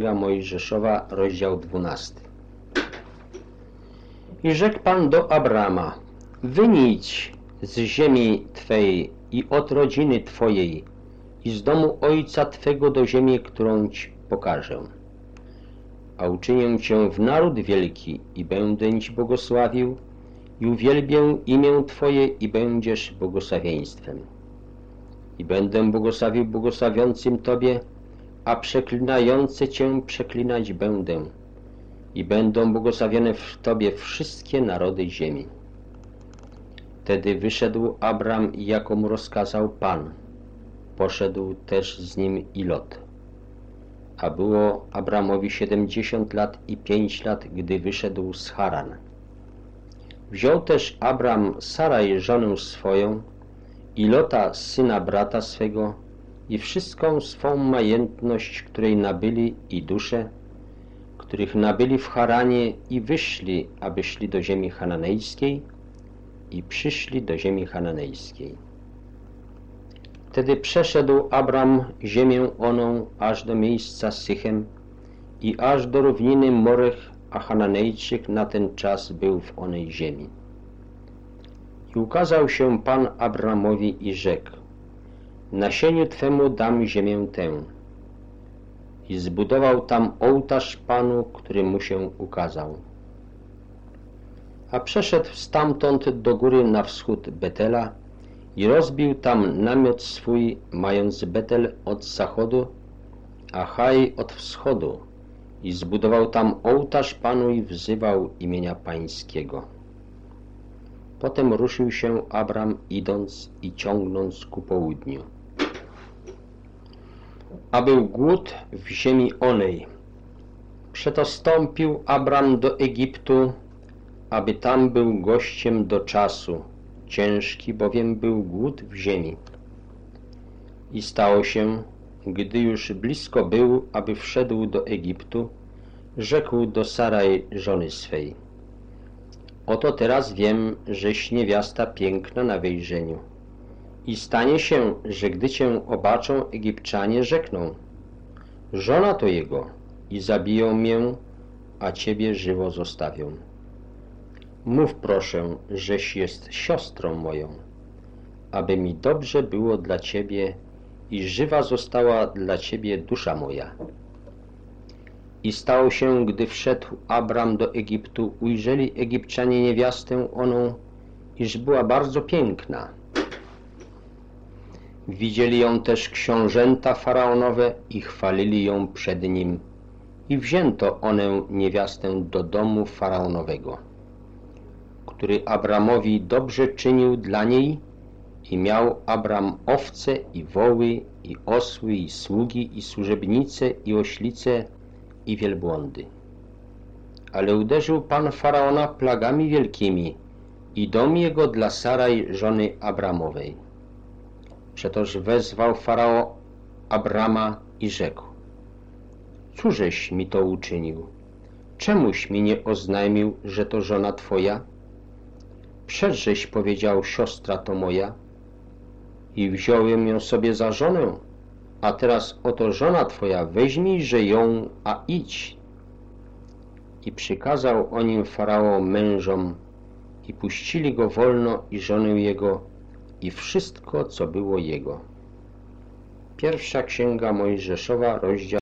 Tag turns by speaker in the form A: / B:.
A: Księga Mojżeszowa, rozdział 12. I rzekł Pan do Abrama: wynijdź z ziemi Twej i od rodziny Twojej i z domu ojca Twego do ziemi, którą Ci pokażę. A uczynię Cię w naród wielki i będę Ci błogosławił i uwielbię imię Twoje i będziesz błogosławieństwem. I będę błogosławił błogosławiącym Tobie, a przeklinające Cię przeklinać będę. I będą błogosławione w Tobie wszystkie narody ziemi. Wtedy wyszedł Abram, jako mu rozkazał Pan. Poszedł też z nim i Lot. A było Abramowi 70 lat i 5 lat, gdy wyszedł z Haran. Wziął też Abram Saraj, żonę swoją, i Lota, syna brata swego, i wszystką swą majętność, której nabyli, i dusze, których nabyli w Haranie, i wyszli, aby szli do ziemi chananejskiej, i przyszli do ziemi chananejskiej. Wtedy przeszedł Abram ziemię oną aż do miejsca Sychem i aż do równiny Morech, a Hananejczyk na ten czas był w onej ziemi. I ukazał się Pan Abramowi i rzekł: nasieniu Twemu dam ziemię tę. I zbudował tam ołtarz Panu, który mu się ukazał. A przeszedł stamtąd do góry na wschód Betela i rozbił tam namiot swój, mając Betel od zachodu, a Chaj od wschodu, i zbudował tam ołtarz Panu i wzywał imienia Pańskiego. Potem ruszył się Abram, idąc i ciągnąc ku południu. A był głód w ziemi onej. Przeto stąpił Abram do Egiptu, aby tam był gościem do czasu. Ciężki bowiem był głód w ziemi. I stało się, gdy już blisko był, aby wszedł do Egiptu, rzekł do Saraj, żony swej: oto teraz wiem, żeś niewiasta piękna na wejrzeniu. I stanie się, że gdy cię obaczą Egipczanie, rzekną: żona to jego, i zabiją mię, a ciebie żywo zostawią. Mów proszę, żeś jest siostrą moją, aby mi dobrze było dla ciebie i żywa została dla ciebie dusza moja. I stało się, gdy wszedł Abram do Egiptu, ujrzeli Egipczanie niewiastę oną, iż była bardzo piękna. Widzieli ją też książęta faraonowe i chwalili ją przed nim. I wzięto onę niewiastę do domu faraonowego, który Abramowi dobrze czynił dla niej, i miał Abram owce i woły, i osły, i sługi, i służebnice, i oślice, i wielbłądy. Ale uderzył Pan faraona plagami wielkimi i dom jego dla Saraj, żony Abramowej. Przetoż wezwał farao Abrama i rzekł: cóżeś mi to uczynił? Czemuś mi nie oznajmił, że to żona Twoja? Przedżeś powiedział: siostra to moja, i wziąłem ją sobie za żonę, a teraz oto żona Twoja, weźmijże ją, a idź. I przykazał o nim farao mężom, i puścili go wolno i żonę jego, i wszystko, co było jego. Pierwsza Księga Mojżeszowa, rozdział